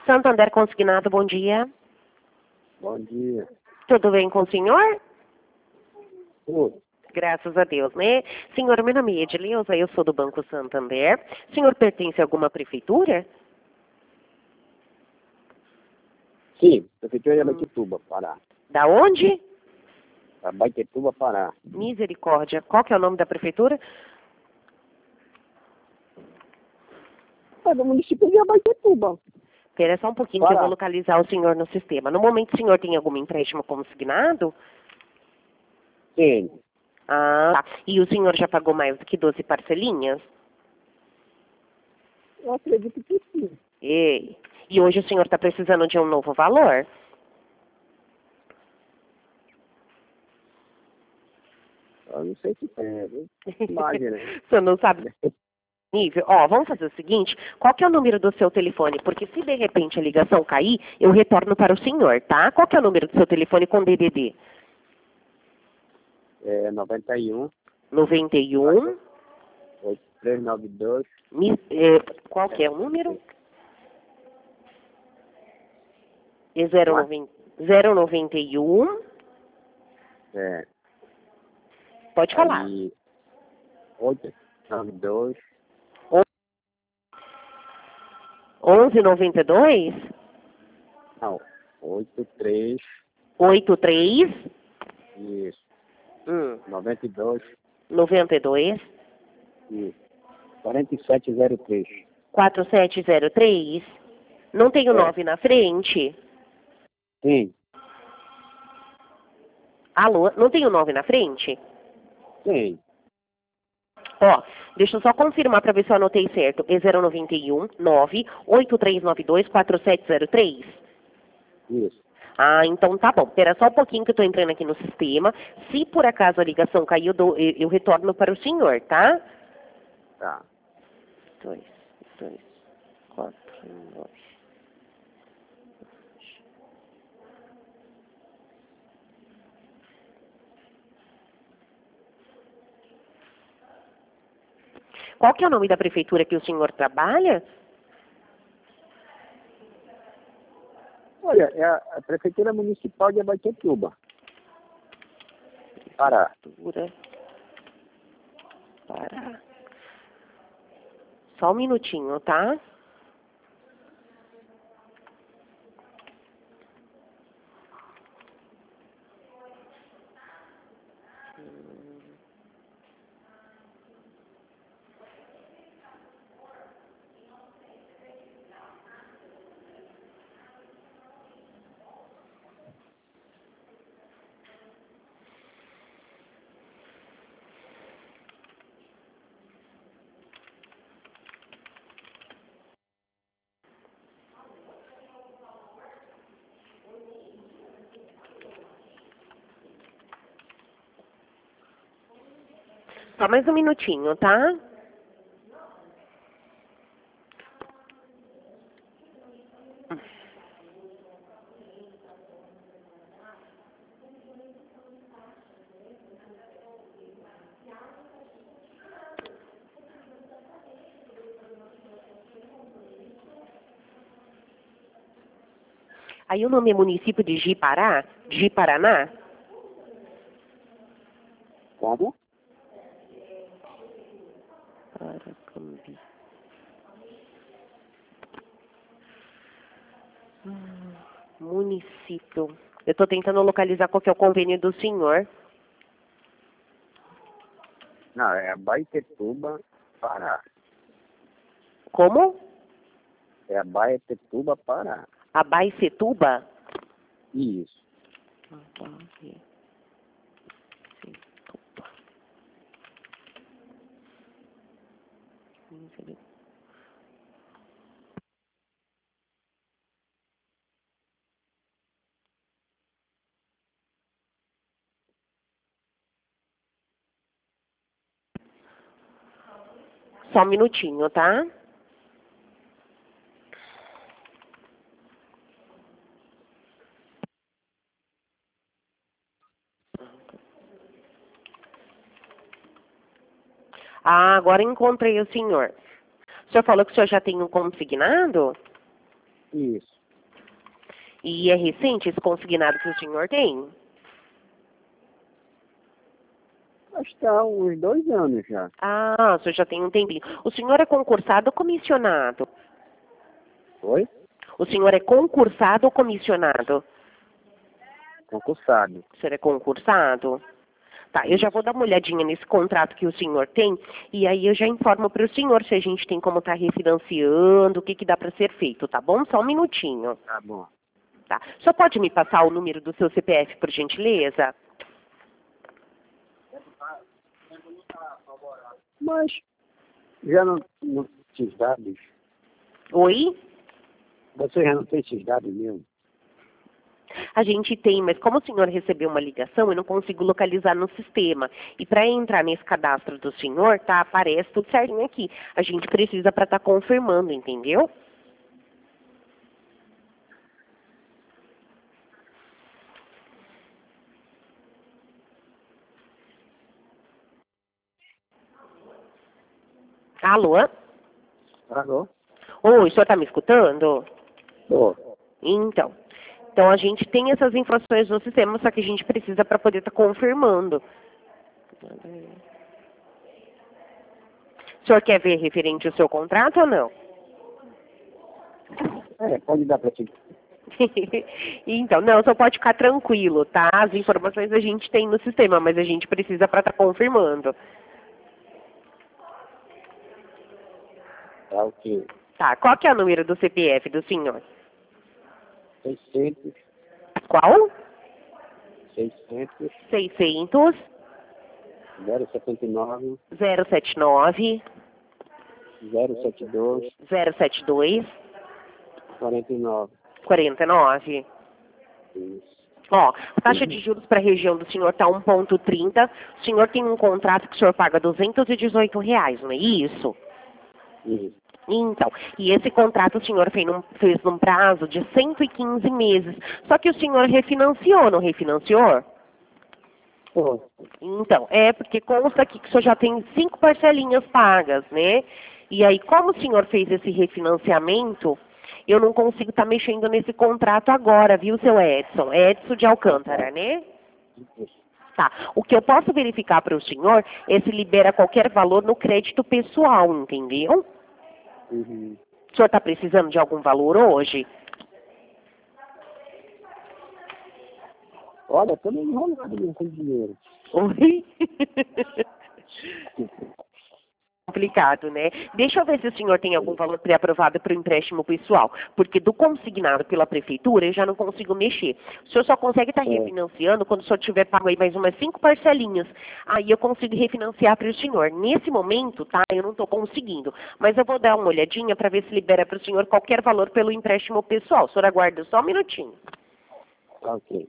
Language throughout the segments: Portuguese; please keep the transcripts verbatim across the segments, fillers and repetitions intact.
Santander Consignado, bom dia. Bom dia. Tudo bem com o senhor? Tudo. Graças a Deus, né? Senhor, meu nome é Edileuza, eu sou do Banco Santander. O senhor pertence a alguma prefeitura? Sim, Prefeitura de Abaetetuba, Pará. Da onde? Abaetetuba, Pará. Misericórdia. Qual que é o nome da prefeitura? É do município de Abaetetuba. Espera só um pouquinho Pará. que eu vou localizar o senhor no sistema. No momento, o senhor tem algum empréstimo consignado? Sim. Ah, tá. E o senhor já pagou mais do que doze parcelinhas? Eu acredito que sim. Ei. E hoje o senhor está precisando de um novo valor? Eu não sei se tem, viu? Imagem, né? O senhor não sabe nível? Ó, vamos fazer o seguinte, qual que é o número do seu telefone? Porque se de repente a ligação cair, eu retorno para o senhor, tá? Qual que é o número do seu telefone com D D D? É noventa e um, noventa e um, oito três nove dois. mi- é, qual que é o número? É zero nove zero noventa e um, É. pode falar. Aí, oito nove dois. onze noventa e dois, Não, oito três. oitenta e três, Isso. hum, noventa e dois. noventa e dois, Isso. quarenta e sete zero três. quatro sete zero três. Não tem o É. nove na frente? Sim. Alô? Não tem o nove na frente? Sim. Ó, deixa eu só confirmar para ver se eu anotei certo. É zero nove um, nove oito três nove dois, quatro sete zero três? Isso. Ah, então tá bom. Espera só um pouquinho que eu tô entrando aqui no sistema. Se por acaso a ligação cair, eu, dou- eu- eu retorno para o senhor, tá? Tá. Dois, dois, quatro, nove. Qual que é o nome da prefeitura que o senhor trabalha? Olha, é a, a Prefeitura Municipal de Abaetetuba, Pará. Prefeitura Pará. Só um minutinho, tá? Só mais um minutinho, tá? Aí o nome é município de Ji-Pará? Ji-Paraná? Como? Paracambi. Hum, município. Eu estou tentando localizar qual que é o convênio do senhor. Não, é Abaetetuba, Pará. Como? É Abaetetuba, Pará. Abaicetuba? Isso. Abaicetuba. Só um minutinho, tá? Ah, agora encontrei o senhor. O senhor falou que o senhor já tem um consignado? Isso. E é recente esse consignado que o senhor tem? Acho que está há uns dois anos já. Ah, o senhor já tem um tempinho. O senhor é concursado ou comissionado? Oi? O senhor é concursado ou comissionado? Concursado. O senhor é concursado? Tá, eu já vou dar uma olhadinha nesse contrato que o senhor tem e aí eu já informo para o senhor se a gente tem como estar refinanciando, o que, que dá para ser feito, tá bom? Só um minutinho. Tá bom. Tá. Só pode me passar o número do seu C P F, por gentileza? Mas já não, não tem esses dados? Oi? Você já não tem esses dados mesmo? A gente tem, mas como o senhor recebeu uma ligação, eu não consigo localizar no sistema. E para entrar nesse cadastro do senhor, tá, aparece tudo certinho aqui. A gente precisa para estar confirmando, entendeu? Alô? Alô? Oi, o senhor está me escutando? Tô. Então. Então a gente tem essas informações no sistema, só que a gente precisa para poder estar confirmando. O senhor quer ver referente ao seu contrato ou não? É, pode dar para ti. Então, não, só pode ficar tranquilo, tá? As informações a gente tem no sistema, mas a gente precisa para estar confirmando. Tá ok. Tá, qual que é o número do C P F do senhor? seiscentos, Qual? seiscentos, seiscentos, zero setenta e nove, zero setenta e nove, zero setenta e dois, zero setenta e dois, quarenta e nove. quarenta e nove. Isso. Ó, a taxa de juros para a região do senhor está um ponto trinta. O senhor tem um contrato que o senhor paga duzentos e dezoito reais, não é isso? Isso. Então, e esse contrato o senhor fez num, fez num prazo de cento e quinze meses. Só que o senhor refinanciou, não refinanciou? Pô, Então, é porque consta aqui que o senhor já tem cinco parcelinhas pagas, né? E aí, como o senhor fez esse refinanciamento, eu não consigo estar mexendo nesse contrato agora, viu, seu Edson? É Edson de Alcântara, né? Tá. O que eu posso verificar para o senhor é se libera qualquer valor no crédito pessoal, entendeu? uhum. O senhor está precisando de algum valor hoje? Olha, estou meio enrolado mesmo com dinheiro. Oi? Complicado, né? Deixa eu ver se o senhor tem algum valor pré-aprovado para o empréstimo pessoal, porque do consignado pela prefeitura eu já não consigo mexer. O senhor só consegue estar refinanciando quando o senhor tiver pago aí mais umas cinco parcelinhas. Aí eu consigo refinanciar para o senhor. Nesse momento, tá? Eu não estou conseguindo. Mas eu vou dar uma olhadinha para ver se libera para o senhor qualquer valor pelo empréstimo pessoal. O senhor aguarda só um minutinho. Tá ok.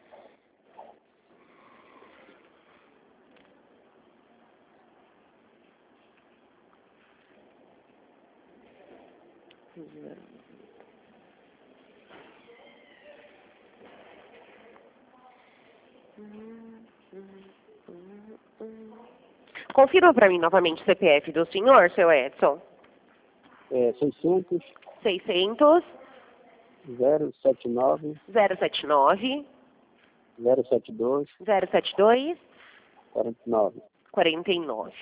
Confirma para mim novamente o C P F do senhor, seu Edson. É seiscentos, seiscentos, zero setenta e nove, zero setenta e nove, zero setenta e dois, zero setenta e dois, quarenta e nove. quarenta e nove.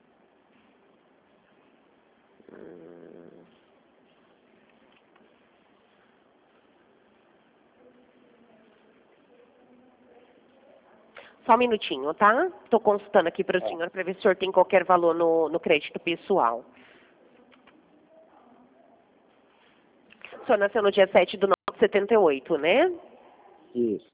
Só um minutinho, tá? Estou consultando aqui para o senhor para ver se o senhor tem qualquer valor no, no crédito pessoal. O senhor nasceu no dia sete de nove de setenta e oito, né? Isso.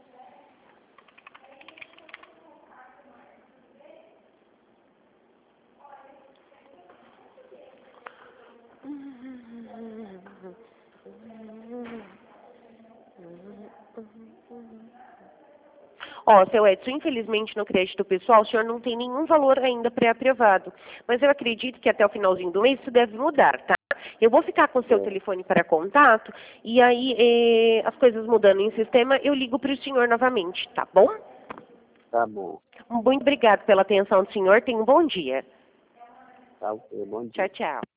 Ó, seu Edson, infelizmente no crédito pessoal o senhor não tem nenhum valor ainda pré-aprovado. Mas eu acredito que até o finalzinho do mês isso deve mudar, tá? Eu vou ficar com o seu É. telefone para contato e aí eh, as coisas mudando em sistema, eu ligo para o senhor novamente, tá bom? Tá bom. Muito obrigado pela atenção do senhor, tenha um bom dia. Tá ok. Bom dia. Tchau, tchau.